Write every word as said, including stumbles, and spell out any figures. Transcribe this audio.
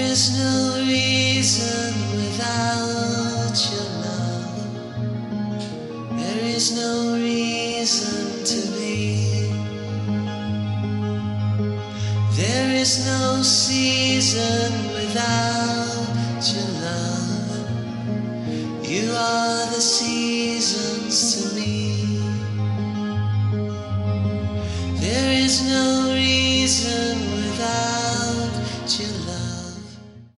is no reason without your love. There is no reason to be. There is no season without your love. You are the seasons to me.